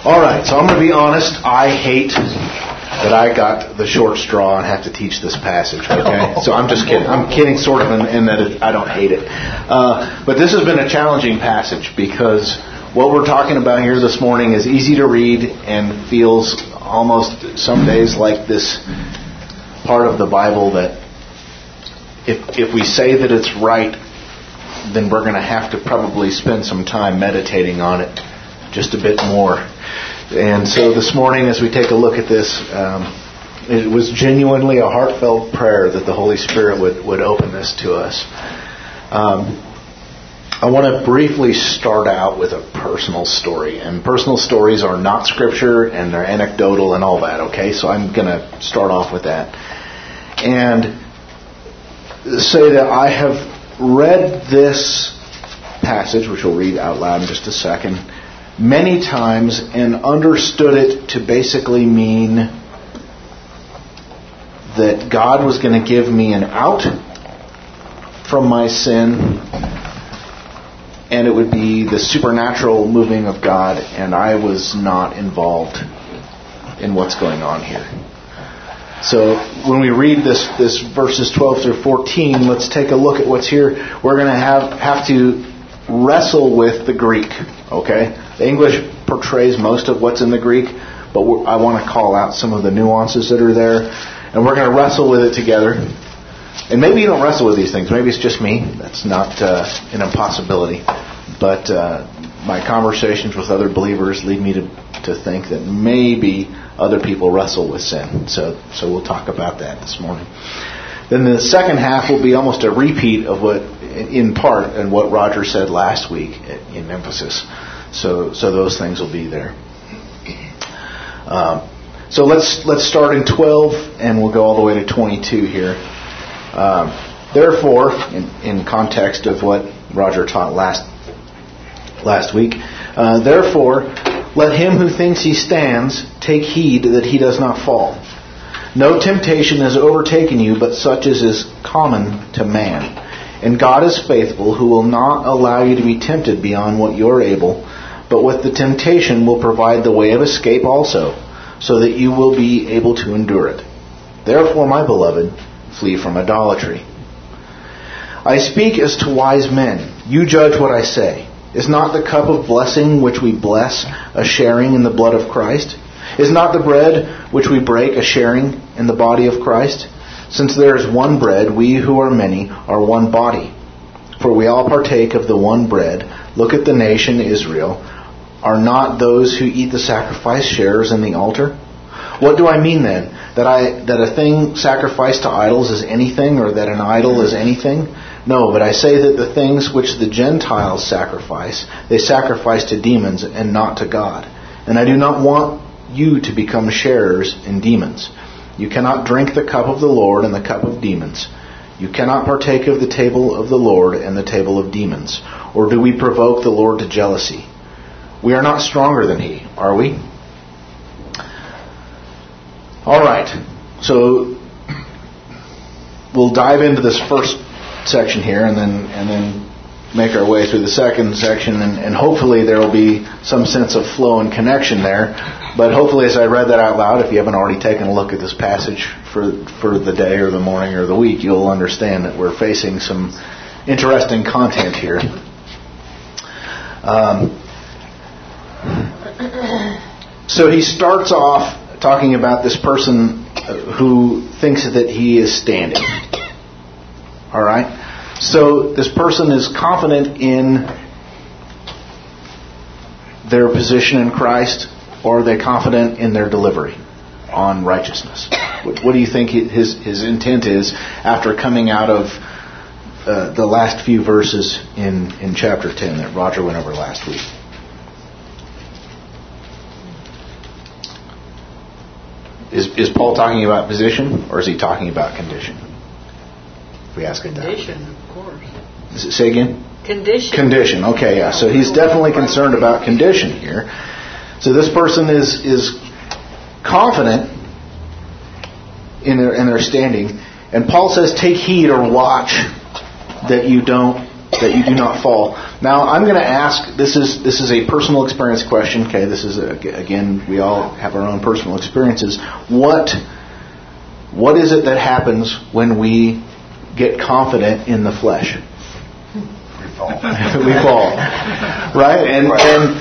All right, so I'm going to be honest. I hate that I got the short straw and have to teach this passage, okay? So I'm just kidding. I'm kidding sort of in that I don't hate it. But this has been a challenging passage because what we're talking about here this morning is easy to read and feels almost some days like this part of the Bible that if we say that it's right, then we're going to have to probably spend some time meditating on it just a bit more. And so this morning, as we take a look at this, it was genuinely a heartfelt prayer that the Holy Spirit would open this to us. I want to briefly start out with a personal story. And personal stories are not scripture and they're anecdotal and all that, okay? So I'm going to start off with that. And say that I have read this passage, which we'll read out loud in just a second, many times and understood it to basically mean that God was going to give me an out from my sin, and it would be the supernatural moving of God, and I was not involved in what's going on here. So when we read this verses 12 through 14, let's take a look at what's here. We're going to have to wrestle with the Greek, okay? The English portrays most of what's in the Greek, but I want to call out some of the nuances that are there, and we're going to wrestle with it together. And maybe you don't wrestle with these things. Maybe it's just me. That's not an impossibility. But my conversations with other believers lead me to think that maybe other people wrestle with sin. So we'll talk about that this morning. Then the second half will be almost a repeat of what, in part, and what Roger said last week in emphasis. So those things will be there. So let's start in 12 and we'll go all the way to 22 here. Therefore, in context of what Roger taught last week, therefore, let him who thinks he stands take heed that he does not fall. No temptation has overtaken you, but such as is common to man. And God is faithful, who will not allow you to be tempted beyond what you are able, but with the temptation will provide the way of escape also, so that you will be able to endure it. Therefore, my beloved, flee from idolatry. I speak as to wise men. You judge what I say. Is not the cup of blessing which we bless a sharing in the blood of Christ? Is not the bread which we break a sharing in the body of Christ? Since there is one bread, we who are many are one body. For we all partake of the one bread. Look at the nation Israel. Are not those who eat the sacrifice sharers in the altar? What do I mean then? That a thing sacrificed to idols is anything, or that an idol is anything? No, but I say that the things which the Gentiles sacrifice, they sacrifice to demons and not to God. And I do not want you to become sharers in demons. You cannot drink the cup of the Lord and the cup of demons. You cannot partake of the table of the Lord and the table of demons. Or do we provoke the Lord to jealousy? We are not stronger than He, are we? All right. So we'll dive into this first section here, and then make our way through the second section, and hopefully there will be some sense of flow and connection there. But hopefully, as I read that out loud, if you haven't already taken a look at this passage for the day or the morning or the week, you'll understand that we're facing some interesting content here. So he starts off talking about this person who thinks that he is standing. All right? So this person is confident in their position in Christ, or are they confident in their delivery on righteousness? What do you think his intent is after coming out of the last few verses in chapter 10 that Roger went over last week? Is Paul talking about position, or is he talking about condition? If we ask it that. Condition, of course. Say again? Condition. Condition. Okay, yeah. So he's definitely concerned about condition here. So this person is confident in their standing, and Paul says, "Take heed or watch that you don't that you do not fall. Now, I'm going to ask, this is a personal experience question. Okay, this is, again, we all have our own personal experiences. What is it that happens when we get confident in the flesh? We fall. Right? And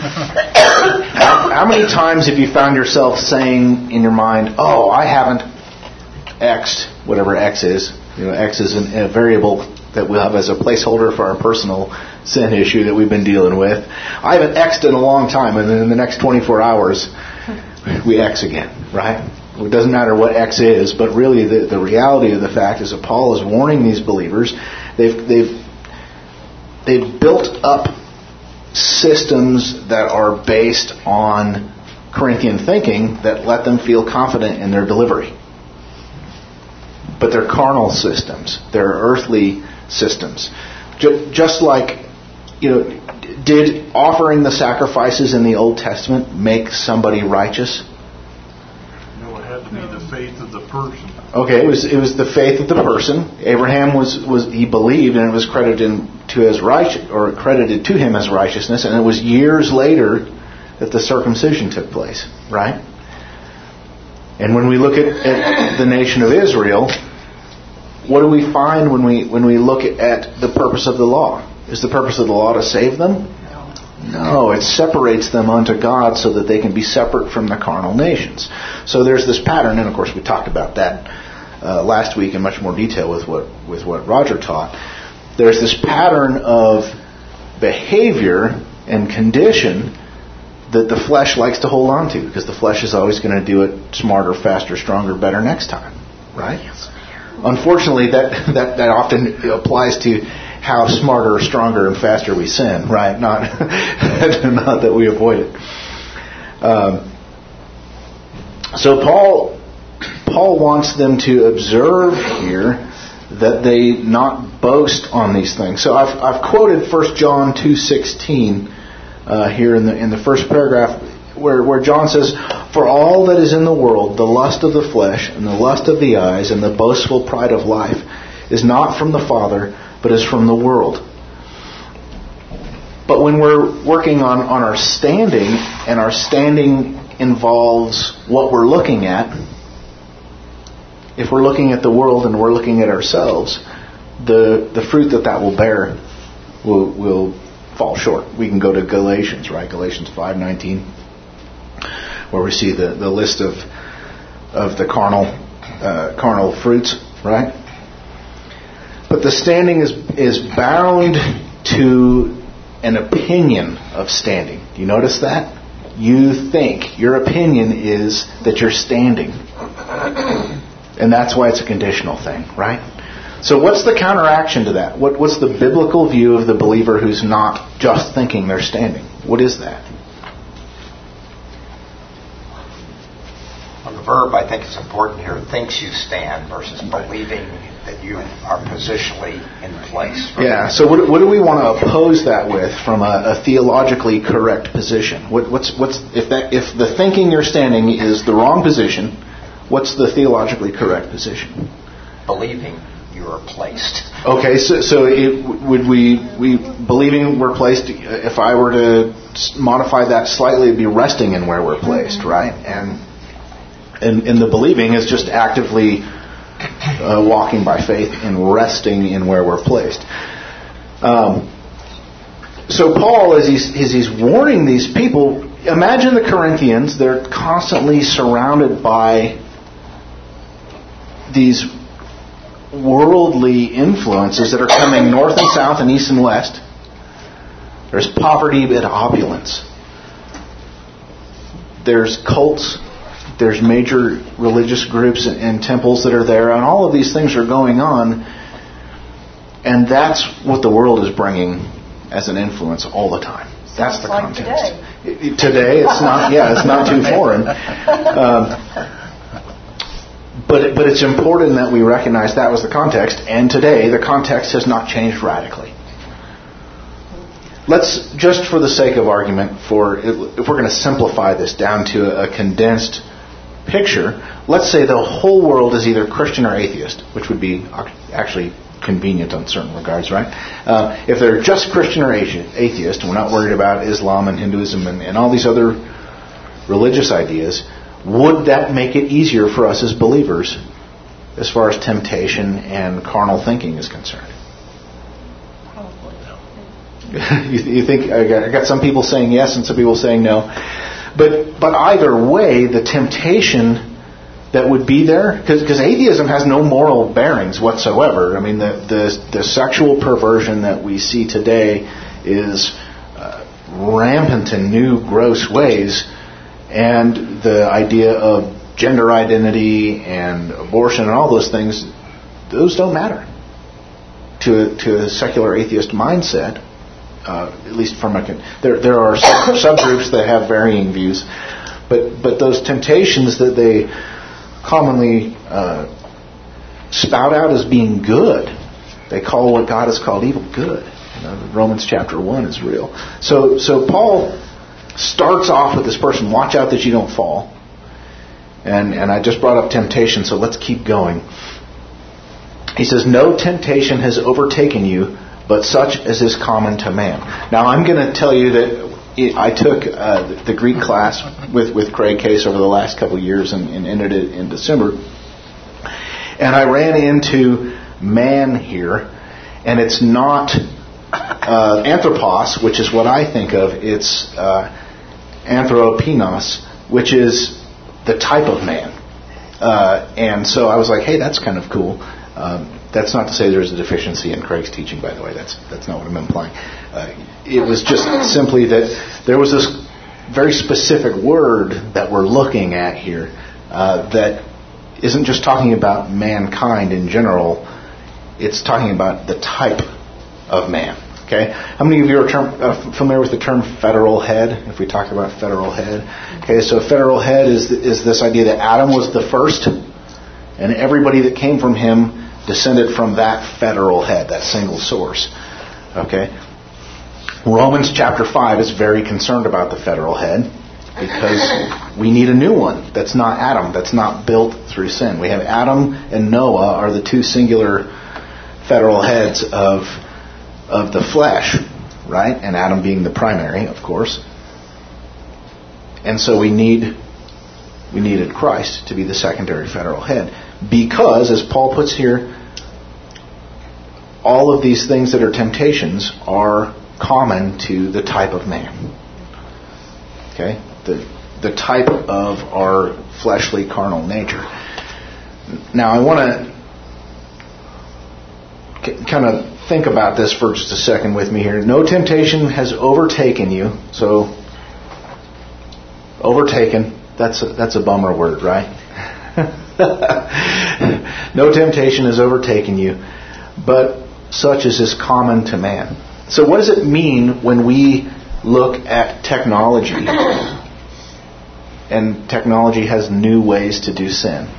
how many times have you found yourself saying in your mind, oh, I haven't X'd, whatever X is. X is a variable that we'll have as a placeholder for our personal sin issue that we've been dealing with. I haven't X'd in a long time, and then in the next 24 hours, we X again, right? It doesn't matter what X is, but really the reality of the fact is that Paul is warning these believers. They've built up systems that are based on Corinthian thinking that let them feel confident in their delivery. But they're carnal systems. They're earthly systems. Just like, did offering the sacrifices in the Old Testament make somebody righteous? No, it had to be the faith of the person. Okay, it was the faith of the person. Abraham he believed, and it was credited to him as righteousness, and it was years later that the circumcision took place, right? And when we look at the nation of Israel, what do we find when we look at the purpose of the law? Is the purpose of the law to save them? No, it separates them unto God so that they can be separate from the carnal nations. So there's this pattern, and of course we talked about that last week in much more detail with what Roger taught. There's this pattern of behavior and condition that the flesh likes to hold on to, because the flesh is always going to do it smarter, faster, stronger, better next time, right? Unfortunately, that often applies to how smarter, stronger, and faster we sin, right? Not that we avoid it. So Paul wants them to observe here that they not boast on these things. So I've quoted 1 John 2:16 here in the first paragraph, where John says, "For all that is in the world, the lust of the flesh and the lust of the eyes and the boastful pride of life, is not from the Father, but is from the world." But when we're working on our standing, and our standing involves what we're looking at, if we're looking at the world and we're looking at ourselves, the fruit that will bear will fall short. We can go to Galatians, right? Galatians 5:19, where we see the list of the carnal fruits, right? But the standing is bound to an opinion of standing. Do you notice that? You think, your opinion is that you're standing. And that's why it's a conditional thing, right? So what's the counteraction to that? What's the biblical view of the believer who's not just thinking they're standing? What is that? Well, the verb, I think, is important here. Thinks you stand versus believing that you are positionally in place. Yeah. So what do we want to oppose that with from a theologically correct position? If the thinking you're standing is the wrong position, what's the theologically correct position? Believing you are placed. Okay, so would we believing we're placed? If I were to modify that slightly, it'd be resting in where we're placed, right? And the believing is just actively walking by faith and resting in where we're placed. So Paul, as he's warning these people, imagine the Corinthians. They're constantly surrounded by these worldly influences that are coming north and south and east and west. There's poverty and opulence. There's cults. There's major religious groups and temples that are there, and all of these things are going on. And that's what the world is bringing as an influence all the time. That's the context. Today, it's not. Yeah, it's not too foreign. But it's important that we recognize that was the context, and today the context has not changed radically. Let's, just for the sake of argument, if we're going to simplify this down to a condensed picture, let's say the whole world is either Christian or atheist, which would be actually convenient on certain regards, right? If they're just Christian or atheist, and we're not worried about Islam and Hinduism and all these other religious ideas, would that make it easier for us as believers as far as temptation and carnal thinking is concerned? You think I got some people saying yes and some people saying no, but either way, the temptation that would be there, because atheism has no moral bearings whatsoever. I mean, the sexual perversion that we see today is rampant in new, gross ways, and the idea of gender identity and abortion and all those things, those don't matter to a secular atheist mindset. At least from there are subgroups that have varying views, but those temptations that they commonly spout out as being good, they call what God has called evil good. Romans chapter 1 is real. So Paul starts off with this person, watch out that you don't fall. And I just brought up temptation, so let's keep going. He says, no temptation has overtaken you, but such as is common to man. Now, I'm going to tell you that I took the Greek class with Craig Case over the last couple of years and ended it in December. And I ran into man here, and it's not anthropos, which is what I think of. It's anthropinos, which is the type of man. And so I was like, hey, that's kind of cool. That's not to say there's a deficiency in Craig's teaching, by the way. That's not what I'm implying. It was just simply that there was this very specific word that we're looking at here that isn't just talking about mankind in general. It's talking about the type of man. Okay, how many of you are familiar with the term federal head? If we talk about federal head, okay, so federal head is this idea that Adam was the first, and everybody that came from him descended from that federal head, that single source. Okay, Romans chapter 5 is very concerned about the federal head because we need a new one. That's not Adam. That's not built through sin. We have Adam and Noah are the two singular federal heads of the flesh, right? And Adam being the primary, of course. And so we needed Christ to be the secondary federal head. Because, as Paul puts here, all of these things that are temptations are common to the type of man. Okay? The type of our fleshly carnal nature. Now I want to kind of think about this for just a second with me here. No temptation has overtaken you. So, overtaken, that's a bummer word, right? No temptation has overtaken you, but such as is common to man. So what does it mean when we look at technology and technology has new ways to do sin?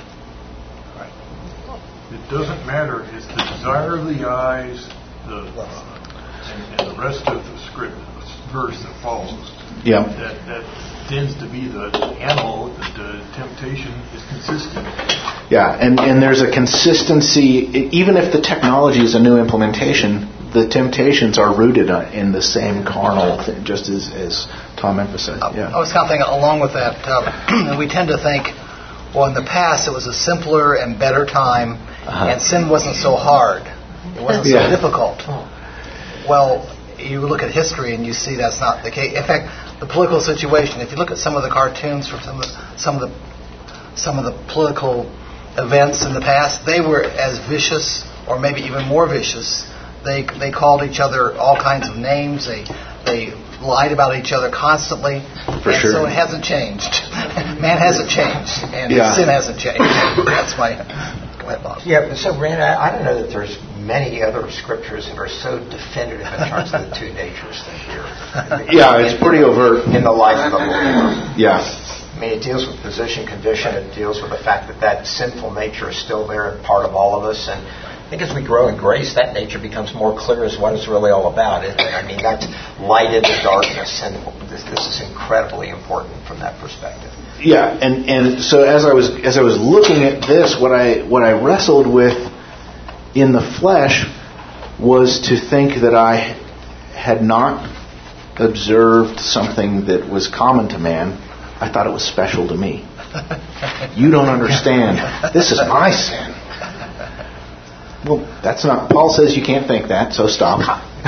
It doesn't matter. It's the desire of the eyes, and the rest of the script, the verse that follows. Yeah. That tends to be the animal that the temptation is consistent. Yeah, and there's a consistency. Even if the technology is a new implementation, the temptations are rooted in the same carnal thing, just as Tom emphasized. Yeah. I was kind of thinking along with that, we tend to think, well, in the past it was a simpler and better time, and sin wasn't so hard. It wasn't so difficult. Well, you look at history and you see that's not the case. In fact, the political situation, if you look at some of the cartoons from some of the political events in the past, they were as vicious or maybe even more vicious. They called each other all kinds of names. They lied about each other constantly. For sure. So it hasn't changed. Man hasn't changed, and sin hasn't changed. That's my... Go ahead, Bob. Yeah, so Brandon, I don't know that there's many other scriptures that are so definitive in terms of the two natures thing here. Yeah, it's pretty overt. In the life of the believer. Yeah. I mean, it deals with position, condition. It deals with the fact that sinful nature is still there and part of all of us. And I think as we grow in grace, that nature becomes more clear as what it's really all about. I mean, that's light in the darkness, and this is incredibly important from that perspective. Yeah, and so as I was looking at this, what I wrestled with in the flesh was to think that I had not observed something that was common to man. I thought it was special to me. You don't understand. This is my sin. Well, that's not... Paul says you can't think that, so stop.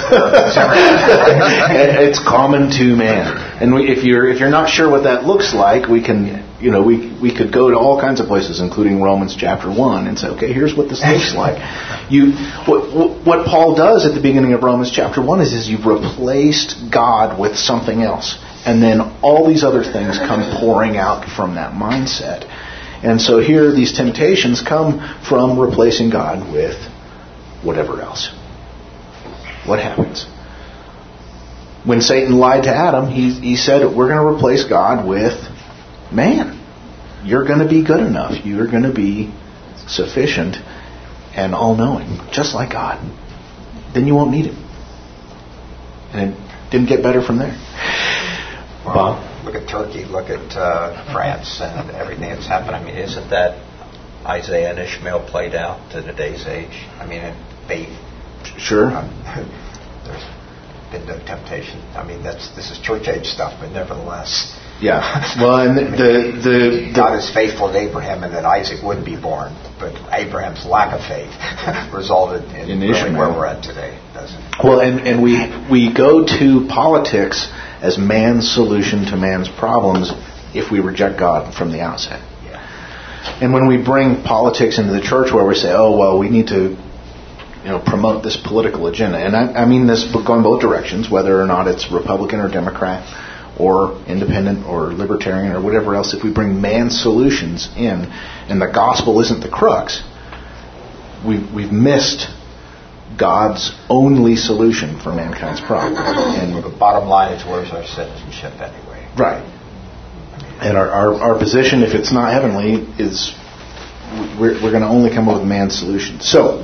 It's common to man. And if you're not sure what that looks like, we can, we could go to all kinds of places, including Romans chapter 1, and say, okay, here's what this looks like. What Paul does at the beginning of Romans chapter 1 is you've replaced God with something else. And then all these other things come pouring out from that mindset. And so here these temptations come from replacing God with whatever else. What happens? When Satan lied to Adam, he said, we're going to replace God with man. You're going to be good enough. You're going to be sufficient and all-knowing, just like God. Then you won't need him. And it didn't get better from there. Well, look at Turkey, look at France, and everything that's happened. I mean, isn't that Isaiah and Ishmael played out to today's age? I mean, they... Sure. There's been no temptation. I mean, this is church age stuff, but nevertheless... Yeah. Well, and the God is faithful to Abraham, and that Isaac would be born, but Abraham's lack of faith resulted in really where we're at today, doesn't it? Well, and we go to politics as man's solution to man's problems if we reject God from the outset. Yeah. And when we bring politics into the church where we say, oh, well, we need to promote this political agenda. And I mean this going both directions, whether or not it's Republican or Democrat or independent or libertarian or whatever else. If we bring man's solutions in and the gospel isn't the crux, we've missed God's only solution for mankind's problem. And the bottom line is, where's our citizenship anyway? Right. And our position, if it's not heavenly, is we're going to only come up with man's solution. So,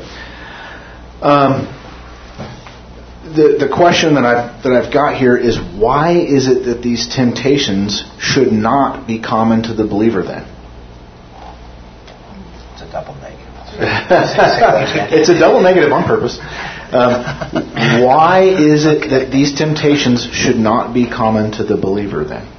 the question that I've got here is, why is it that these temptations should not be common to the believer then? It's a double negative. It's a double negative on purpose. Why is it that these temptations should not be common to the believer then?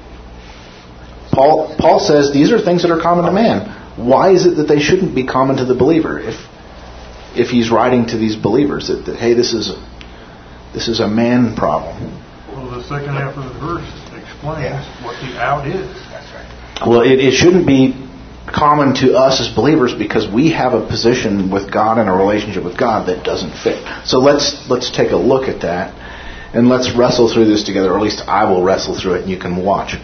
Paul says these are things that are common to man. Why is it that they shouldn't be common to the believer if he's writing to these believers that hey, this is a man problem? Well, the second half of the verse explains what the out is. That's right. Well, it shouldn't be common to us as believers because we have a position with God and a relationship with God that doesn't fit. So let's take a look at that and let's wrestle through this together, or at least I will wrestle through it and you can watch.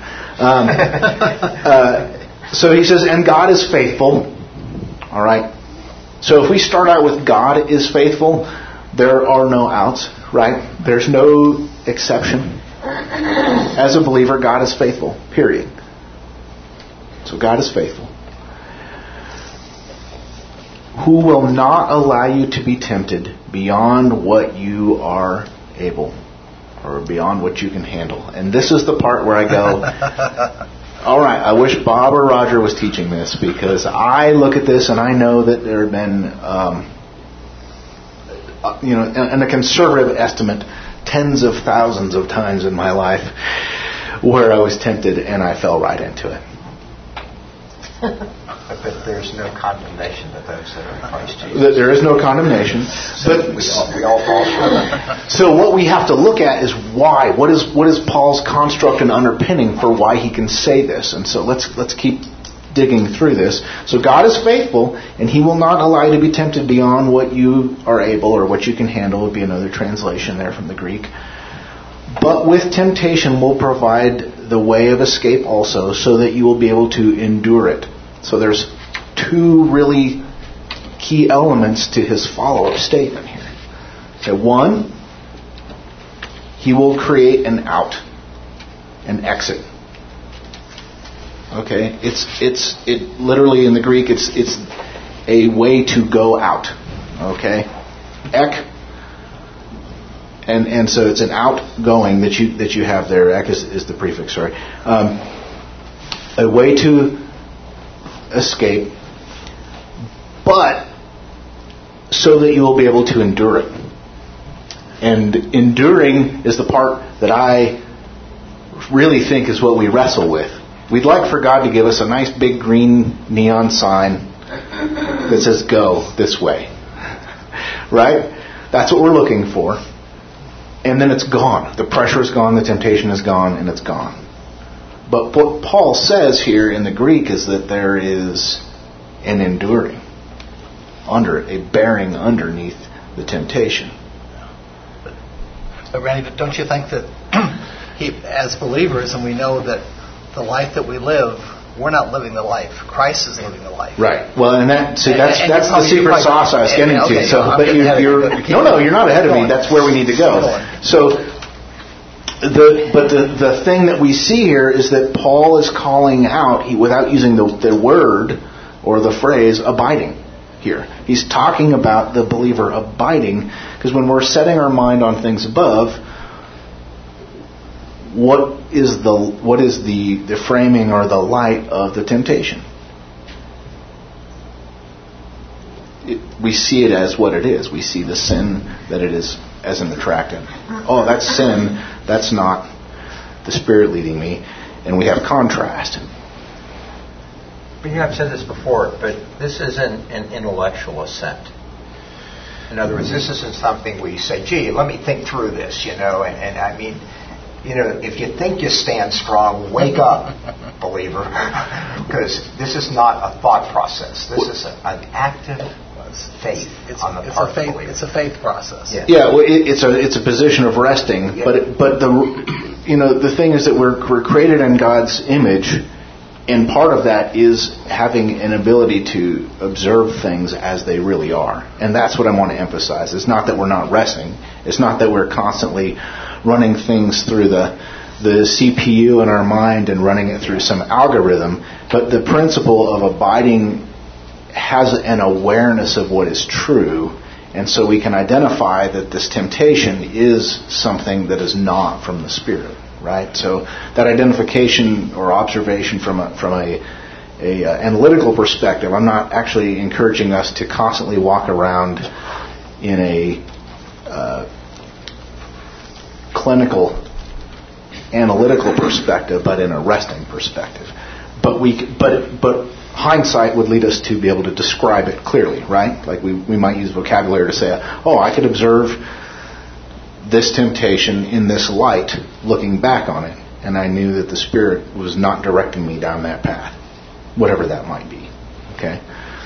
So he says, and God is faithful. All right. So if we start out with God is faithful, there are no outs, right? There's no exception. As a believer, God is faithful, period. So God is faithful. Who will not allow you to be tempted beyond what you are able, or beyond what you can handle. And this is the part where I go, all right, I wish Bob or Roger was teaching this, because I look at this and I know that there have been, in a conservative estimate, tens of thousands of times in my life where I was tempted and I fell right into it. But there's no condemnation to those that are in Christ Jesus. There is no condemnation. But we all fall short. So what we have to look at is why. What is Paul's construct and underpinning for why he can say this? And so let's keep digging through this. So God is faithful, and He will not allow you to be tempted beyond what you are able or what you can handle. Would be another translation there from the Greek. But with temptation will provide the way of escape also, so that you will be able to endure it. So there's two really key elements to his follow-up statement here. So one, He will create an out, an exit. Okay, it literally in the Greek it's a way to go out. Okay, ek, and so it's an outgoing that you have there. Ek is the prefix. Sorry, a way to escape, but so that you will be able to endure it. And enduring is the part that I really think is what we wrestle with. We'd like for God to give us a nice big green neon sign that says, go this way. Right? That's what we're looking for. And then it's gone. The pressure is gone, the temptation is gone, and it's gone. But what Paul says here in the Greek is that there is an enduring under it, a bearing underneath the temptation. But Randy, don't you think that as believers, and we know that the life that we live, we're not living the life. Christ is living the life. Right. Well, and that's the secret sauce I was getting to. Okay, so, but you're not ahead of me. That's where we need to go. So, the thing that we see here is that Paul is calling out, without using the word or the phrase, abiding here. He's talking about the believer abiding, because when we're setting our mind on things above, what is the framing or the light of the temptation? We see it as what it is. We see the sin that it is as an attractant. Oh, that's sin. That's not the Spirit leading me. And we have contrast. But I've said this before, but this isn't an intellectual assent. In other words, this isn't something we say, gee, let me think through this, and I mean, if you think you stand strong, wake up, believer, because this is not a thought process. This is an active faith on the part of the believer. It's a faith process. Yeah, well, it's a position of resting, yeah. but the thing is that we're created in God's image. And part of that is having an ability to observe things as they really are. And that's what I want to emphasize. It's not that we're not resting. It's not that we're constantly running things through the CPU in our mind and running it through some algorithm. But the principle of abiding has an awareness of what is true. And so we can identify that this temptation is something that is not from the Spirit. Right, so that identification or observation from a analytical perspective, I'm not actually encouraging us to constantly walk around in a clinical, analytical perspective, but in a resting perspective. But hindsight would lead us to be able to describe it clearly, right? Like we might use vocabulary to say, oh, I could observe this temptation in this light, looking back on it, and I knew that the Spirit was not directing me down that path, whatever that might be. Okay.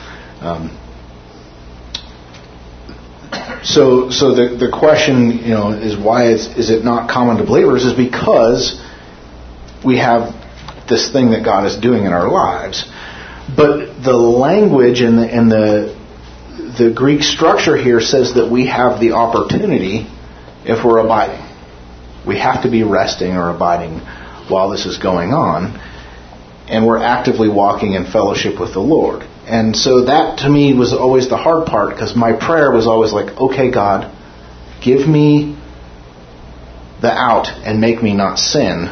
So the question, is why is it not common to believers? Is because we have this thing that God is doing in our lives, but the language and the Greek structure here says that we have the opportunity. If we're abiding, we have to be resting or abiding while this is going on, and we're actively walking in fellowship with the Lord. And so that to me was always the hard part, because my prayer was always like, okay, God, give me the out and make me not sin.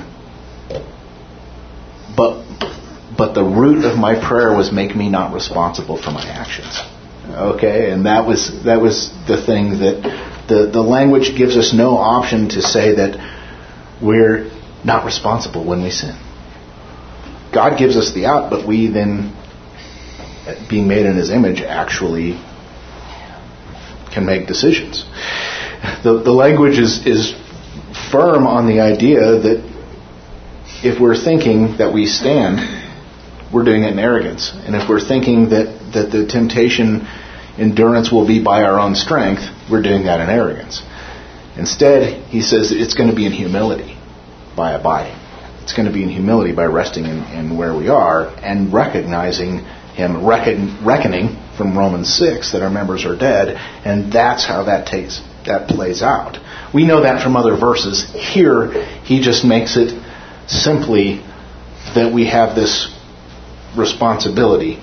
But the root of my prayer was make me not responsible for my actions. Okay, and that was the thing that the language gives us no option to say that we're not responsible when we sin. God gives us the out, but we then, being made in His image, actually can make decisions. The language is firm on the idea that if we're thinking that we stand, we're doing it in arrogance. And if we're thinking that the temptation endurance will be by our own strength, we're doing that in arrogance. Instead, he says it's going to be in humility by abiding. It's going to be in humility by resting in where we are and recognizing Him, reckoning from Romans 6 that our members are dead, and that's how that plays out. We know that from other verses. Here, he just makes it simply that we have this responsibility.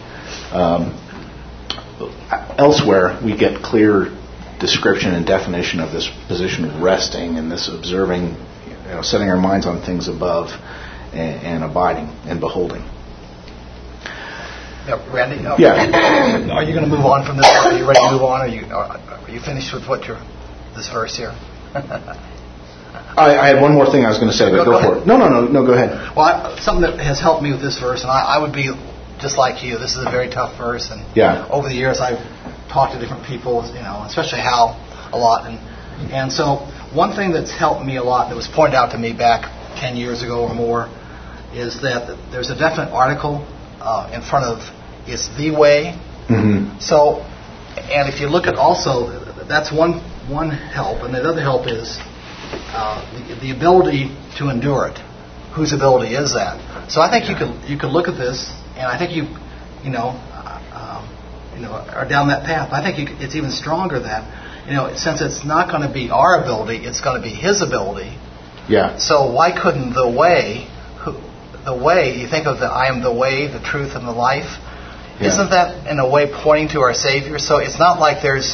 Elsewhere, we get clear description and definition of this position of resting and this observing, setting our minds on things above and abiding and beholding. Randy? Yeah. Are you going to move on from this? Are you ready to move on? Are you finished with this verse here? I had one more thing I was going to say, but go for it. No, go ahead. Well, something that has helped me with this verse, and I would be just like you. This is a very tough verse, and over the years I've talked to different people, especially Hal a lot, and so one thing that's helped me a lot that was pointed out to me back 10 years ago or more is that there's a definite article in front of it's the way. Mm-hmm. So, and if you look at also, that's one help, and the other help is the ability to endure it. Whose ability is that? So I think you could look at this, and I think you are down that path. I think it's even stronger that since it's not going to be our ability, it's going to be His ability. Yeah. So why couldn't the way? You think of I am the way, the truth, and the life. Yeah. Isn't that in a way pointing to our Savior? So it's not like there's.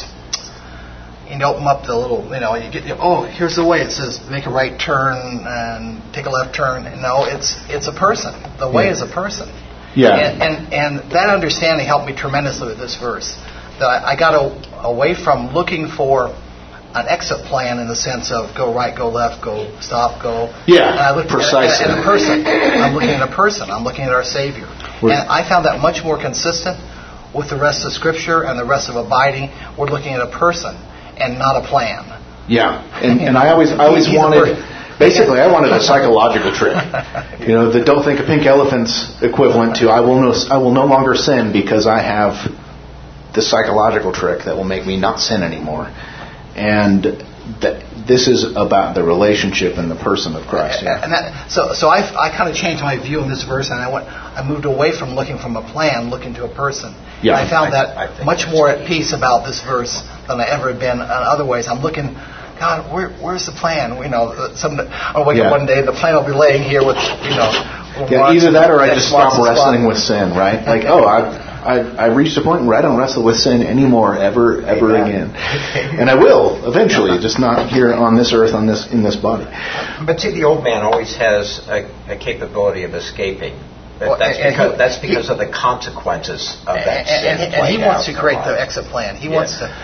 Open up the little, you get, here's the way. It says make a right turn and take a left turn. No, it's a person. The way is a person. Yeah. And that understanding helped me tremendously with this verse. That I got away from looking for an exit plan in the sense of go right, go left, go stop, go. Yeah. And I looked precisely. At a person. I'm looking at a person. I'm looking at our Savior. And I found that much more consistent with the rest of Scripture and the rest of abiding. We're looking at a person and not a plan. Yeah, and I always wanted. Basically, I wanted a psychological trick. The don't think a pink elephant's equivalent to I will no longer sin because I have this psychological trick that will make me not sin anymore. And this is about the relationship and the person of Christ. Yeah. And so I kind of changed my view on this verse, and I moved away from looking from a plan, looking to a person. Yeah. And I found that much more at peace about this verse than I ever had been in other ways. I'm looking, God, where's the plan? I'll wake up one day, the plan will be laying here with, either that or I just stop wrestling with sin, right? Like, I reached a point where I don't wrestle with sin anymore, ever again. And I will eventually, just not here on this earth, in this body. But see, the old man always has a capability of escaping. That's because of the consequences of that sin. And he wants to create the exit plan. He wants to.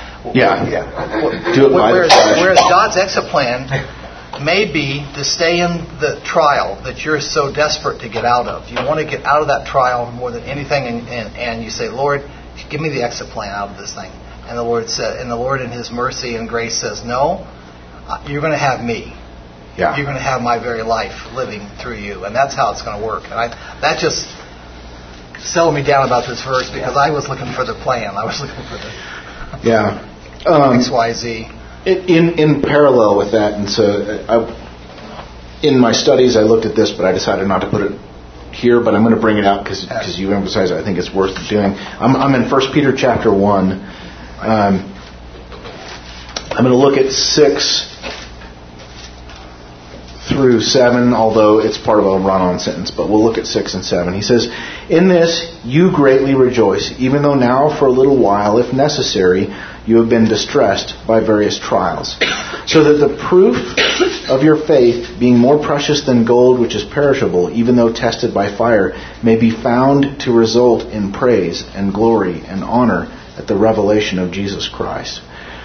Do it by whereas God's exit plan may be to stay in the trial that you're so desperate to get out of. You want to get out of that trial more than anything, and you say, Lord, give me the exit plan out of this thing. And the Lord in His mercy and grace says, no, you're going to have me. Yeah. You're going to have my very life living through you, and that's how it's going to work. And that just settled me down about this verse because I was looking for the plan. I was looking for the X, Y, Z. In parallel with that, and so in my studies I looked at this, but I decided not to put it here. But I'm going to bring it out because you emphasize it. I think it's worth doing. I'm in 1 Peter chapter 1. I'm going to look at 6 through 7, although it's part of a run-on sentence, but we'll look at 6 and 7. He says, "In this you greatly rejoice, even though now for a little while, if necessary, you have been distressed by various trials, so that the proof of your faith, being more precious than gold which is perishable, even though tested by fire, may be found to result in praise and glory and honor at the revelation of Jesus Christ."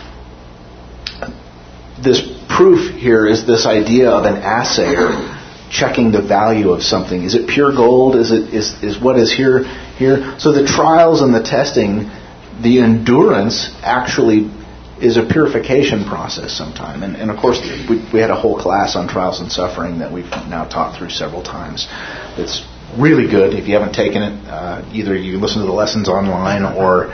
This proof here is this idea of an assayer checking the value of something. Is it pure gold? Is what is here? So the trials and the testing, the endurance actually is a purification process sometime. And of course, we had a whole class on trials and suffering that we've now taught through several times. It's really good. If you haven't taken it, either you can listen to the lessons online or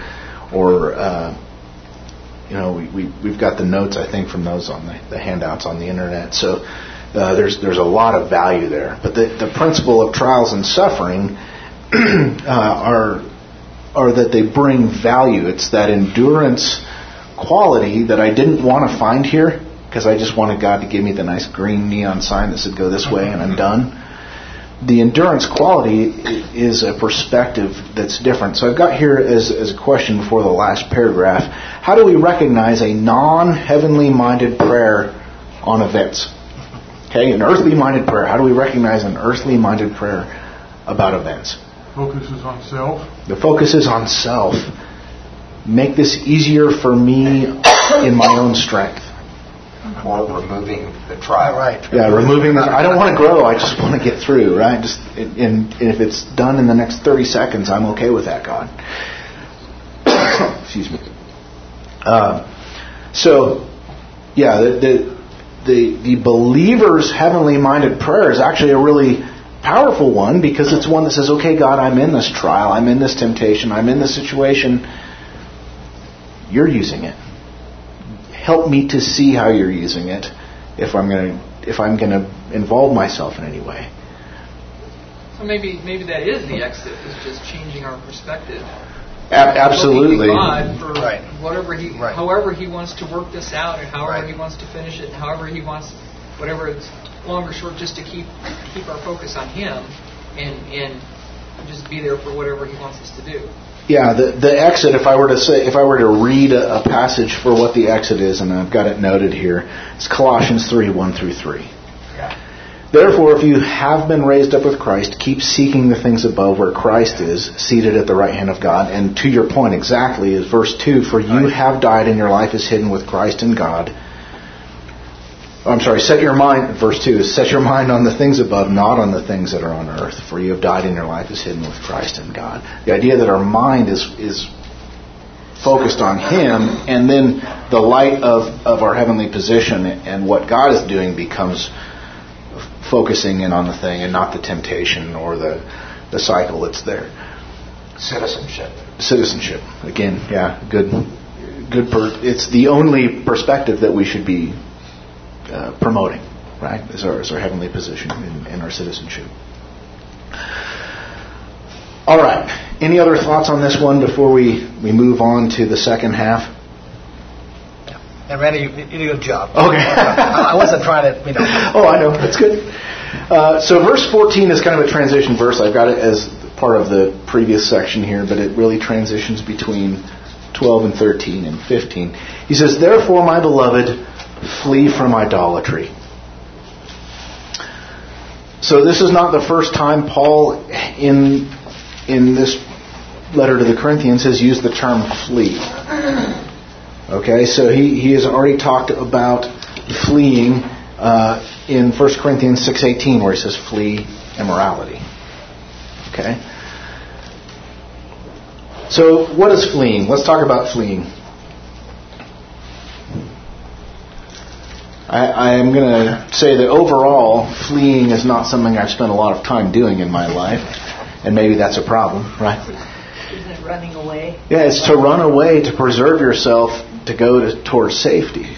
we've got the notes, I think, from those on the handouts on the internet. So there's a lot of value there. But the principle of trials and suffering are that they bring value. It's that endurance quality that I didn't want to find here because I just wanted God to give me the nice green neon sign that said go this way and I'm done. The endurance quality is a perspective that's different. So I've got here as a question before the last paragraph, how do we recognize a non-heavenly minded prayer on events? Okay, an earthly minded prayer. How do we recognize an earthly minded prayer about events? Focus is on self. The focus is on self. Make this easier for me in my own strength. Or removing the trial. Right. Yeah, removing that. I don't want to grow. I just want to get through, right? And if it's done in the next 30 seconds, I'm okay with that, God. Excuse me. So, yeah, the believer's heavenly minded prayer is actually a really powerful one, because it's one that says, okay, God, I'm in this trial, I'm in this temptation, I'm in this situation. You're using it. Help me to see how you're using it if I'm going to involve myself in any way. So maybe that is the exit, is just changing our perspective. Absolutely. God for Right. however he wants to work this out, and however he wants to finish it, and however he wants, whatever it's long or short, just to keep our focus on him and just be there for whatever he wants us to do. Yeah, the exit, if I were to read a passage for what the exit is, and I've got it noted here, it's Colossians 3:1-3. Yeah. Therefore, if you have been raised up with Christ, keep seeking the things above where Christ is, seated at the right hand of God. And to your point exactly is verse 2, for you have died and your life is hidden with Christ in God. Set your mind, verse 2, set your mind on the things above, not on the things that are on earth. For you have died and your life is hidden with Christ in God. The idea that our mind is focused on Him, and then the light of our heavenly position and what God is doing becomes focusing in on the thing and not the temptation or the cycle that's there. Citizenship. Again, yeah, good. It's the only perspective that we should be promoting, right? Is our heavenly position in our citizenship. All right. Any other thoughts on this one before we move on to the second half? And Randy, you did a good job. Okay. I wasn't trying to, Oh, I know. That's good. So verse 14 is kind of a transition verse. I've got it as part of the previous section here, but it really transitions between 12 and 13 and 15. He says, therefore, my beloved, flee from idolatry. So this is not the first time Paul in this letter to the Corinthians has used the term flee. Okay, so he has already talked about fleeing in 1 Corinthians 6:18, where he says flee immorality. Okay. So what is fleeing? Let's talk about fleeing. I am going to say that overall, fleeing is not something I've spent a lot of time doing in my life, and maybe that's a problem, right? Isn't it running away? Yeah, it's to run away, to preserve yourself, to go towards safety.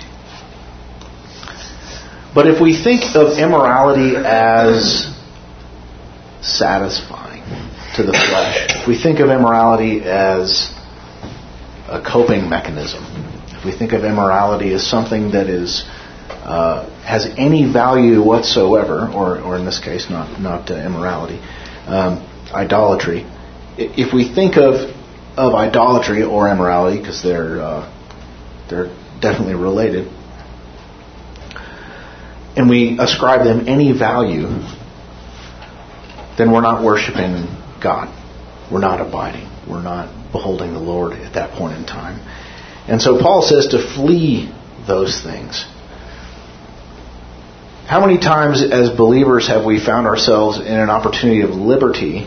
But if we think of immorality as satisfying to the flesh, if we think of immorality as a coping mechanism, if we think of immorality as something that is has any value whatsoever, or in this case, not immorality, idolatry. If we think of idolatry or immorality, because they're definitely related, and we ascribe them any value, then we're not worshiping God. We're not abiding. We're not beholding the Lord at that point in time. And so Paul says to flee those things. How many times as believers have we found ourselves in an opportunity of liberty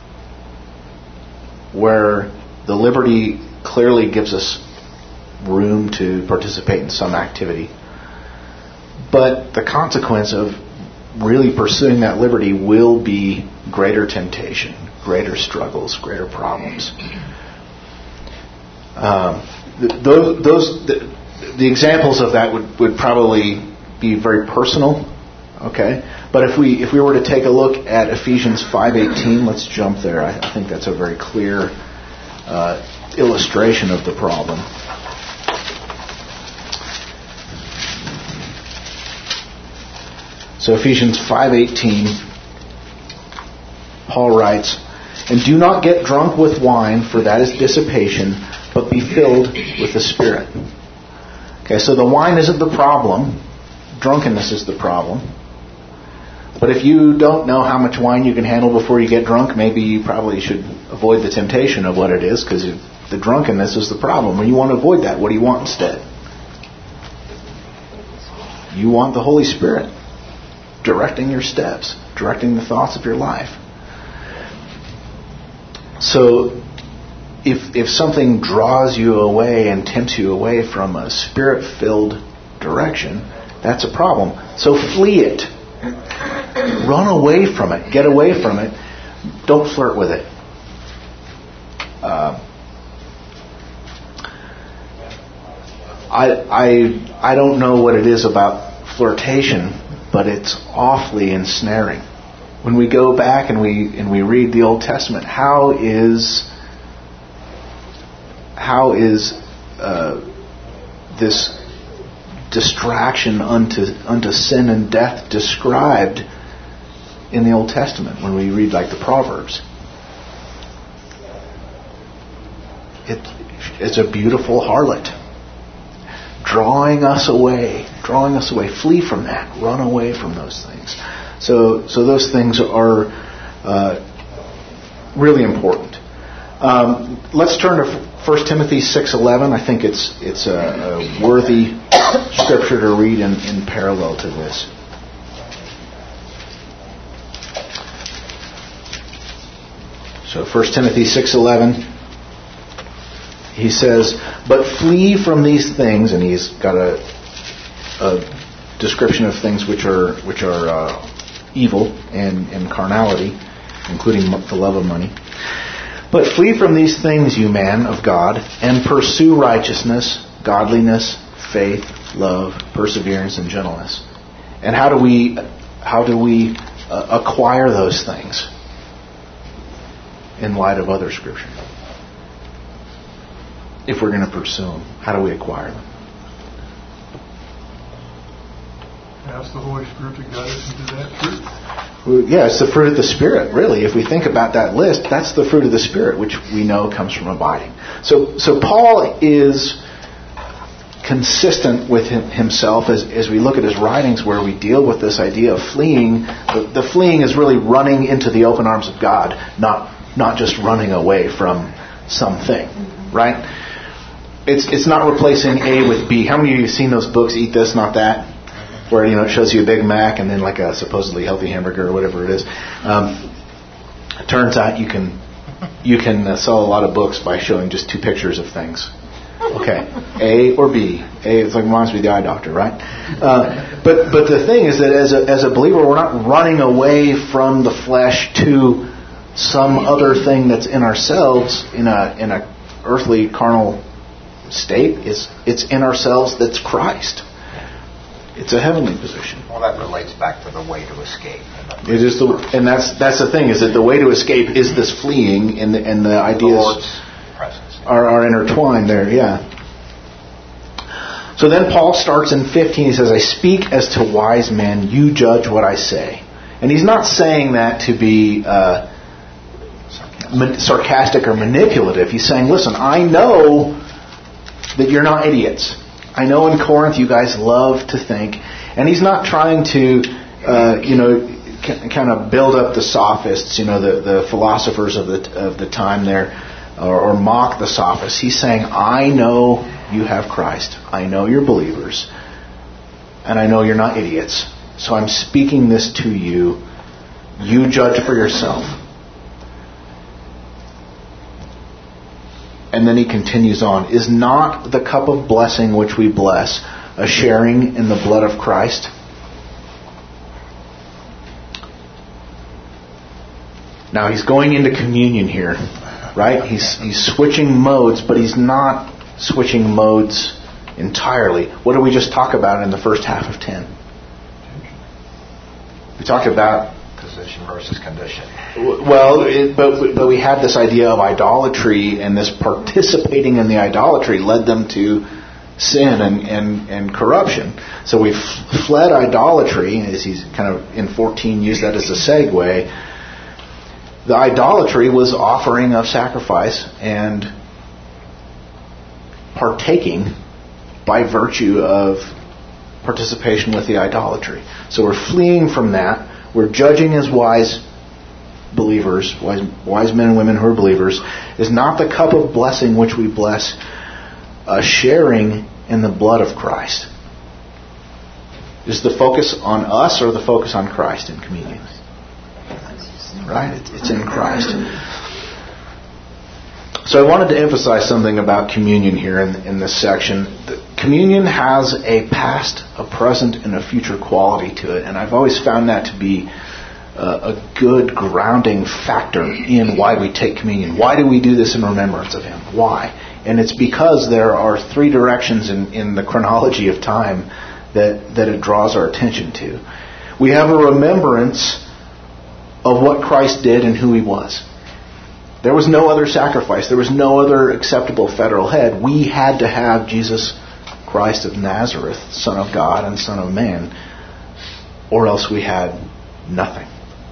where the liberty clearly gives us room to participate in some activity, but the consequence of really pursuing that liberty will be greater temptation, greater struggles, greater problems. The examples of that would probably be very personal, okay? But if we were to take a look at Ephesians 5:18, let's jump there. I think that's a very clear illustration of the problem. So Ephesians 5:18, Paul writes, "And do not get drunk with wine, for that is dissipation, but be filled with the Spirit." Okay, so the wine isn't the problem. Drunkenness is the problem. But if you don't know how much wine you can handle before you get drunk, maybe you probably should avoid the temptation of what it is, because the drunkenness is the problem. When you want to avoid that, what do you want instead? You want the Holy Spirit directing your steps, directing the thoughts of your life. So if something draws you away and tempts you away from a Spirit-filled direction, that's a problem. So flee it. Run away from it. Get away from it. Don't flirt with it. I don't know what it is about flirtation, but it's awfully ensnaring. When we go back and we read the Old Testament, how is this distraction unto sin and death described in the Old Testament when we read like the Proverbs? It's a beautiful harlot drawing us away. Flee from that. Run away from those things. So those things are really important. Let's turn to 1 Timothy 6:11. I think it's a worthy scripture to read in parallel to this. So 1 Timothy 6:11, he says, "But flee from these things," and he's got a description of things which are evil and carnality, including the love of money. "But flee from these things, you man of God, and pursue righteousness, godliness, faith, love, perseverance, and gentleness." And how do we acquire those things in light of other Scripture? If we're going to pursue them, how do we acquire them? Ask the Holy Spirit to guide us into that truth. Yeah, it's the fruit of the Spirit, really. If we think about that list, that's the fruit of the Spirit, which we know comes from abiding. So Paul is consistent with himself as we look at his writings where we deal with this idea of fleeing. The fleeing is really running into the open arms of God, not just running away from something, right? It's not replacing A with B. How many of you have seen those books, Eat This, Not That? Where it shows you a Big Mac and then like a supposedly healthy hamburger or whatever it is. It turns out you can sell a lot of books by showing just two pictures of things. Okay, A or B. A, it's like reminds me of the eye doctor, right? But the thing is that as a believer, we're not running away from the flesh to some other thing that's in ourselves in a earthly carnal state. It's in ourselves that's Christ. It's a heavenly position. Well, that relates back to the way to escape. It is and that's the thing, is that the way to escape is this fleeing, and the ideas the Lord's presence are intertwined there. Yeah. So then Paul starts in 15. He says, "I speak as to wise men. You judge what I say." And he's not saying that to be sarcastic or manipulative. He's saying, "Listen, I know that you're not idiots. I know in Corinth you guys love to think," and he's not trying to, kind of build up the sophists, the philosophers of the time there, or mock the sophists. He's saying, "I know you have Christ. I know you're believers, and I know you're not idiots. So I'm speaking this to you. You judge for yourself." And then he continues on. "Is not the cup of blessing which we bless a sharing in the blood of Christ?" Now he's going into communion here, right? He's switching modes, but he's not switching modes entirely. What did we just talk about in the first half of 10? We talked about position versus condition. Well, but we had this idea of idolatry, and this participating in the idolatry led them to sin and corruption. So we fled idolatry, as he's kind of in 14 used that as a segue. The idolatry was offering of sacrifice and partaking by virtue of participation with the idolatry. So we're fleeing from that. we're judging as wise believers, wise men and women who are believers, is not the cup of blessing which we bless, sharing in the blood of Christ. Is the focus on us or the focus on Christ in communion? Right? It's in Christ. So I wanted to emphasize something about communion here in this section. Communion has a past, a present, and a future quality to it. And I've always found that to be a good grounding factor in why we take communion. Why do we do this in remembrance of Him? Why? And it's because there are three directions in the chronology of time that it draws our attention to. We have a remembrance of what Christ did and who He was. There was no other sacrifice. There was no other acceptable federal head. We had to have Jesus Christ of Nazareth, Son of God and Son of Man, or else we had nothing.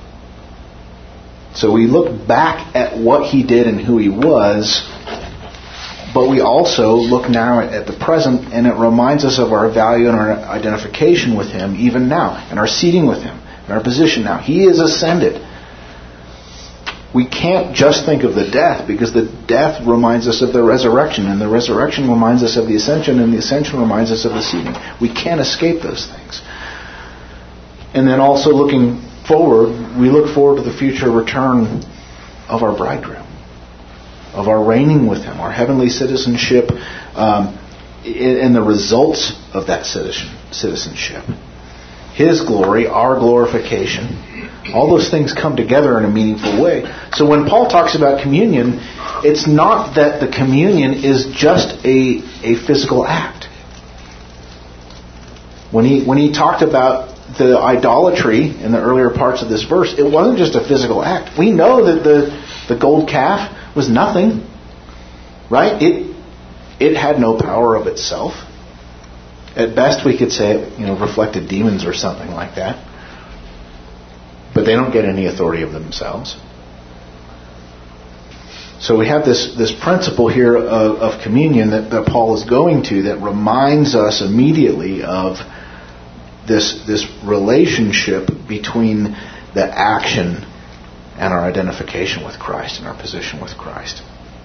So we look back at what He did and who He was, but we also look now at the present, and it reminds us of our value and our identification with Him even now, and our seating with Him, and our position now. He is ascended. We can't just think of the death, because the death reminds us of the resurrection, and the resurrection reminds us of the ascension, and the ascension reminds us of the seating. We can't escape those things. And then also looking forward, we look forward to the future return of our bridegroom, of our reigning with Him, our heavenly citizenship, and the results of that citizenship. His glory, our glorification. All those things come together in a meaningful way. So when Paul talks about communion, it's not that the communion is just a physical act. When he talked about the idolatry in the earlier parts of this verse, it wasn't just a physical act. We know that the gold calf was nothing, right? It had no power of itself. At best, we could say it, reflected demons or something like that. But they don't get any authority of themselves. So we have this principle here of communion that Paul is going to, that reminds us immediately of this relationship between the action and our identification with Christ and our position with Christ.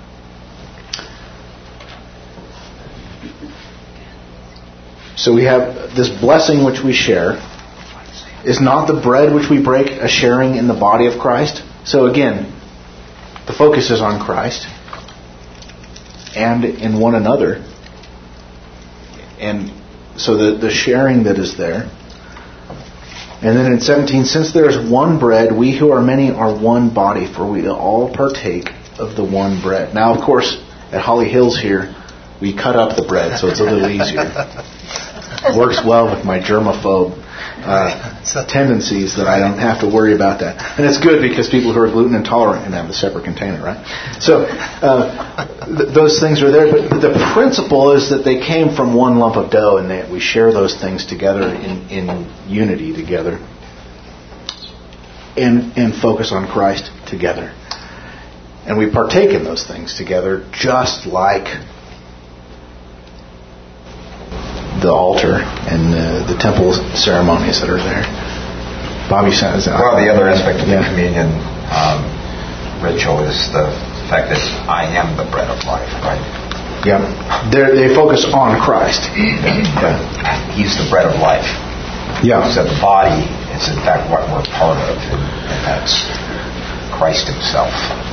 So we have this blessing which we share. Is not the bread which we break a sharing in the body of Christ? So again, the focus is on Christ and in one another. And so the sharing that is there. And then in 17, since there is one bread, we who are many are one body, for we all partake of the one bread. Now, of course, at Holly Hills here, we cut up the bread, so it's a little easier. It works well with my germaphobe tendencies that I don't have to worry about that. And it's good because people who are gluten intolerant can have a separate container, right? So those things are there. But the principle is that they came from one lump of dough, and that we share those things together in unity together and focus on Christ together. And we partake in those things together, just like the altar and the temple ceremonies that are there. Bobby says that. Well, the other aspect of the communion ritual is the fact that I am the bread of life, right? Yeah. They focus on Christ. He's the bread of life. Yeah. So the body is in fact what we're part of, and that's Christ Himself.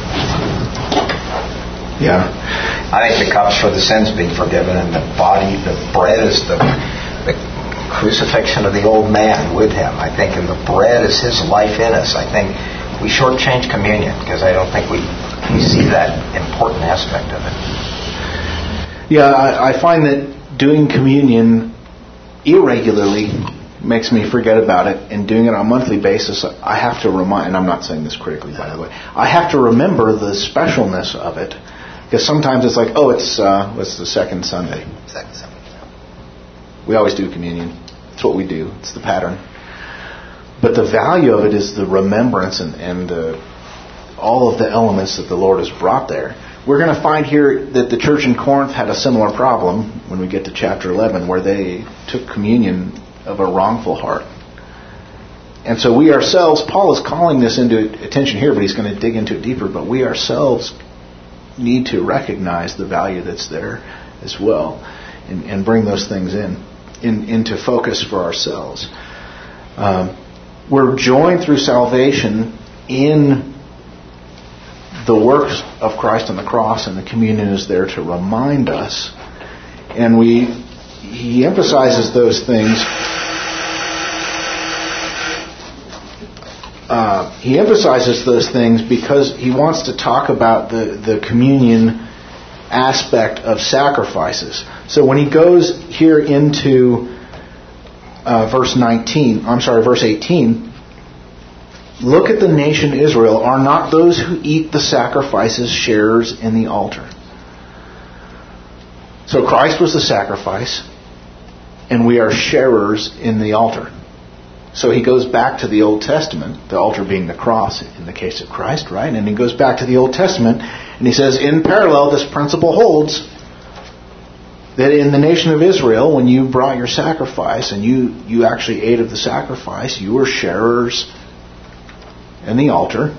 Yeah. I think the cup's for the sins being forgiven, and the body, the bread is the crucifixion of the old man with Him. I think, and the bread is His life in us. I think we shortchange communion because I don't think we see that important aspect of it. Yeah, I find that doing communion irregularly makes me forget about it, and doing it on a monthly basis, I have to remind, and I'm not saying this critically, by the way, I have to remember the specialness of it. Because sometimes it's like, it's the second Sunday. Second Sunday. We always do communion. It's what we do. It's the pattern. But the value of it is the remembrance and all of the elements that the Lord has brought there. We're going to find here that the church in Corinth had a similar problem when we get to chapter 11, where they took communion of a wrongful heart. And so we ourselves, Paul is calling this into attention here, but he's going to dig into it deeper. But we ourselves need to recognize the value that's there as well, and bring those things into focus for ourselves. We're joined through salvation in the works of Christ on the cross, and the communion is there to remind us. And he emphasizes those things. He emphasizes those things because he wants to talk about the communion aspect of sacrifices. So when he goes here into verse 18, look at the nation Israel. Are not those who eat the sacrifices sharers in the altar? So Christ was the sacrifice, and we are sharers in the altar. So he goes back to the Old Testament, the altar being the cross in the case of Christ, right? And he goes back to the Old Testament, and he says, in parallel, this principle holds that in the nation of Israel, when you brought your sacrifice and you actually ate of the sacrifice, you were sharers in the altar.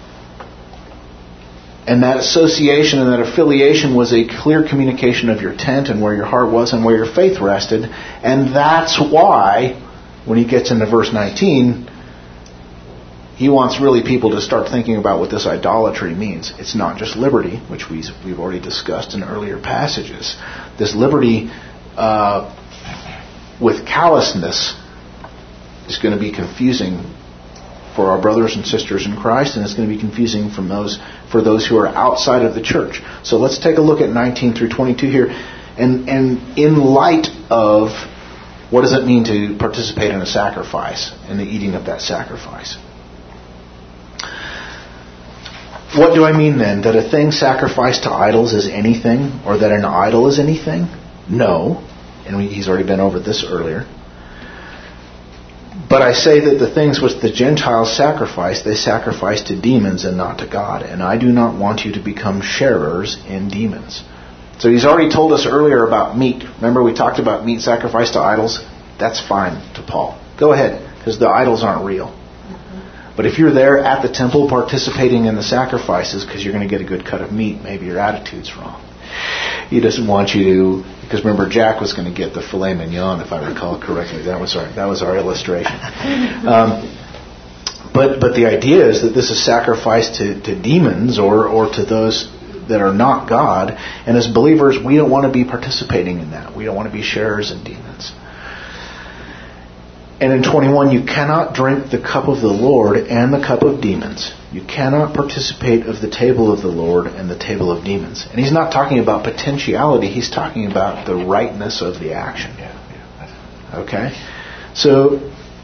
And that association and that affiliation was a clear communication of your tent and where your heart was and where your faith rested. And that's why, when he gets into verse 19, he wants really people to start thinking about what this idolatry means. It's not just liberty, which we've already discussed in earlier passages. This liberty with callousness is going to be confusing for our brothers and sisters in Christ, and it's going to be confusing for those who are outside of the church. So let's take a look at 19 through 22 here, and in light of what does it mean to participate in a sacrifice, in the eating of that sacrifice. What do I mean then? That a thing sacrificed to idols is anything, or that an idol is anything? No. And he's already been over this earlier. But I say that the things which the Gentiles sacrifice, they sacrifice to demons and not to God. And I do not want you to become sharers in demons. So he's already told us earlier about meat. Remember we talked about meat sacrificed to idols? That's fine to Paul. Go ahead, because the idols aren't real. But if you're there at the temple participating in the sacrifices because you're going to get a good cut of meat, maybe your attitude's wrong. He doesn't want you to, because remember Jack was going to get the filet mignon, if I recall correctly. That was our illustration. But the idea is that this is sacrificed to demons or to those that are not God. And as believers, we don't want to be participating in that. We don't want to be sharers in demons. And in 21, you cannot drink the cup of the Lord and the cup of demons. You cannot participate of the table of the Lord and the table of demons. And he's not talking about potentiality. He's talking about the rightness of the action. Okay? So,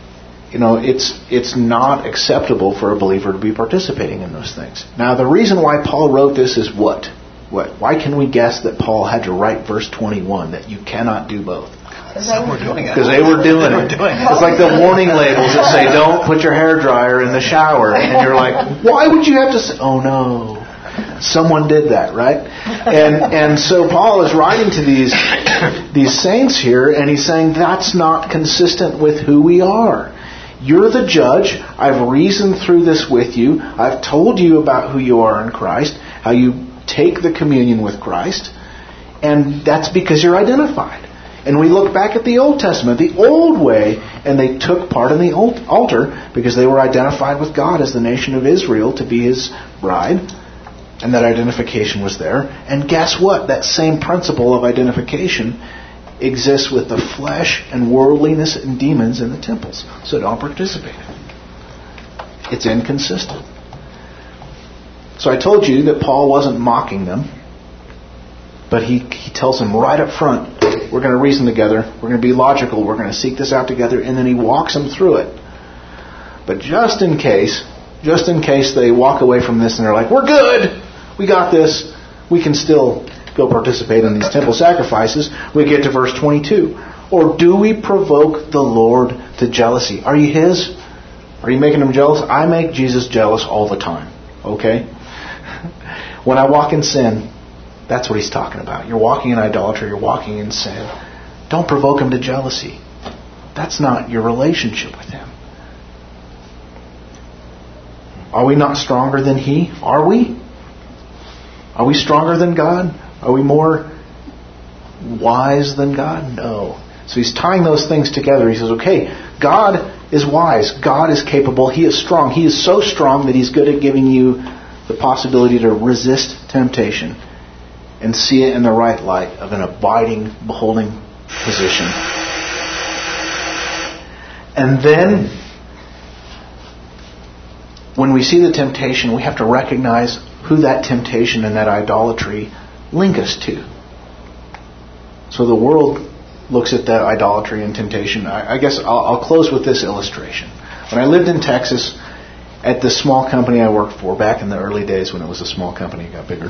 it's not acceptable for a believer to be participating in those things. Now, the reason why Paul wrote this is what? Why can we guess that Paul had to write verse 21, that you cannot do both? Because they were doing it. It's like the warning labels that say, don't put your hairdryer in the shower. And you're like, why would you have to say, oh no, someone did that, right? And so Paul is writing to these saints here, and he's saying that's not consistent with who we are. You're the judge. I've reasoned through this with you. I've told you about who you are in Christ, how you take the communion with Christ, and that's because you're identified. And we look back at the Old Testament, the old way, and they took part in the altar because they were identified with God as the nation of Israel to be His bride. And that identification was there. And guess what? That same principle of identification exists with the flesh and worldliness and demons in the temples. So don't participate. It's inconsistent. So I told you that Paul wasn't mocking them. But he tells them right up front, we're going to reason together, we're going to be logical, we're going to seek this out together, and then he walks them through it. But just in case they walk away from this and they're like, we're good, we got this, we can still go participate in these temple sacrifices, we get to verse 22. Or do we provoke the Lord to jealousy? Are you His? Are you making Him jealous? I make Jesus jealous all the time. Okay? When I walk in sin, that's what he's talking about. You're walking in idolatry, you're walking in sin. Don't provoke Him to jealousy. That's not your relationship with Him. Are we not stronger than He? Are we? Are we stronger than God? Are we more wise than God? No. So he's tying those things together. He says, okay, God is wise. God is capable. He is strong. He is so strong that He's good at giving you the possibility to resist temptation and see it in the right light of an abiding, beholding position. And then, when we see the temptation, we have to recognize who that temptation and that idolatry link us to. So the world looks at that idolatry and temptation. I guess I'll close with this illustration. When I lived in Texas at this small company I worked for, back in the early days when it was a small company, it got bigger,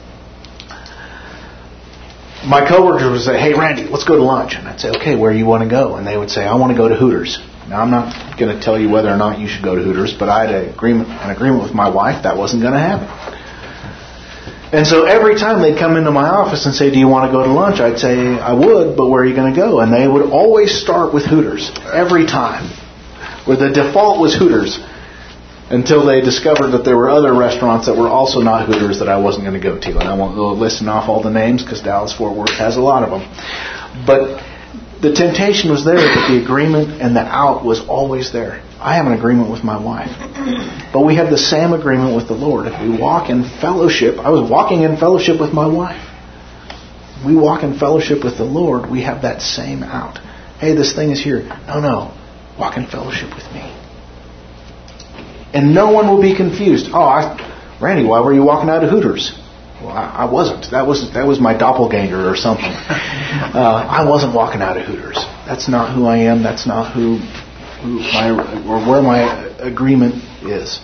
my coworkers would say, hey Randy, let's go to lunch. And I'd say, okay, where do you want to go? And they would say, I want to go to Hooters. Now I'm not going to tell you whether or not you should go to Hooters, but I had an agreement with my wife that wasn't going to happen. And so every time they'd come into my office and say, do you want to go to lunch? I'd say, I would, but where are you going to go? And they would always start with Hooters. Every time. Where the default was Hooters. Until they discovered that there were other restaurants that were also not Hooters that I wasn't going to go to. And I won't go listing off all the names because Dallas-Fort Worth has a lot of them. But the temptation was there, but the agreement and the out was always there. I have an agreement with my wife. But we have the same agreement with the Lord. If we walk in fellowship, I was walking in fellowship with my wife. We walk in fellowship with the Lord, we have that same out. Hey, this thing is here. No. Walk in fellowship with me. And no one will be confused. Randy, why were you walking out of Hooters? Well, I wasn't. That was my doppelganger or something. I wasn't walking out of Hooters. That's not who I am. That's not where my agreement is.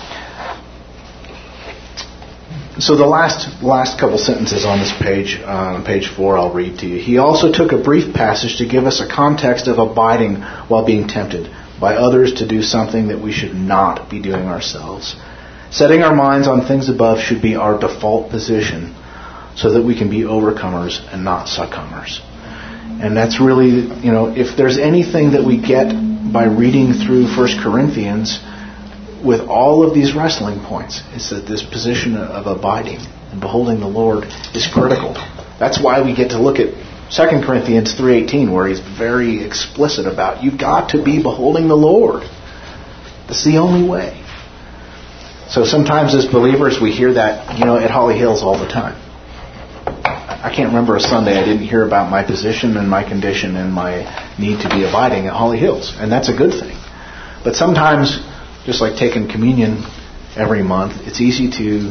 So the last couple sentences on this page, on page 4, I'll read to you. He also took a brief passage to give us a context of abiding while being tempted by others to do something that we should not be doing ourselves. Setting our minds on things above should be our default position so that we can be overcomers and not succumbers. And that's really, if there's anything that we get by reading through 1 Corinthians with all of these wrestling points, it's that this position of abiding and beholding the Lord is critical. That's why we get to look at 2 Corinthians 3:18, where he's very explicit about you've got to be beholding the Lord. That's the only way. So sometimes as believers we hear that, at Holly Hills all the time. I can't remember a Sunday I didn't hear about my position and my condition and my need to be abiding at Holly Hills. And that's a good thing. But sometimes, just like taking communion every month, it's easy to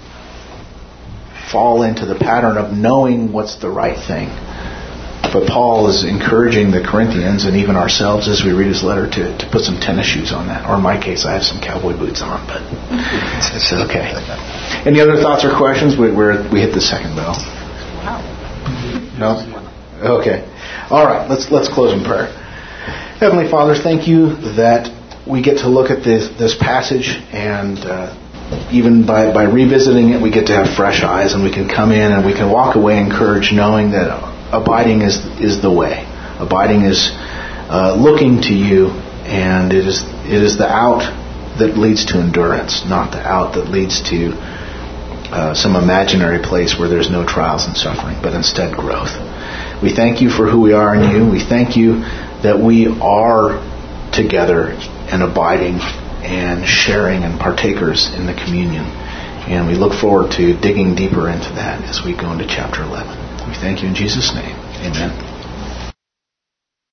fall into the pattern of knowing what's the right thing. But Paul is encouraging the Corinthians and even ourselves as we read his letter to put some tennis shoes on that. Or in my case, I have some cowboy boots on, but it's okay. Any other thoughts or questions? We hit the second bell. No? Okay. All right. Let's close in prayer. Heavenly Father, thank you that we get to look at this passage, and even by revisiting it, we get to have fresh eyes, and we can come in and we can walk away encouraged, knowing that abiding is the way. Abiding is looking to you, and it is the out that leads to endurance, not the out that leads to some imaginary place where there's no trials and suffering, but instead growth. We thank you for who we are in you. We thank you that we are together and abiding and sharing and partakers in the communion. And we look forward to digging deeper into that as we go into chapter 11. We thank you in Jesus' name. Amen.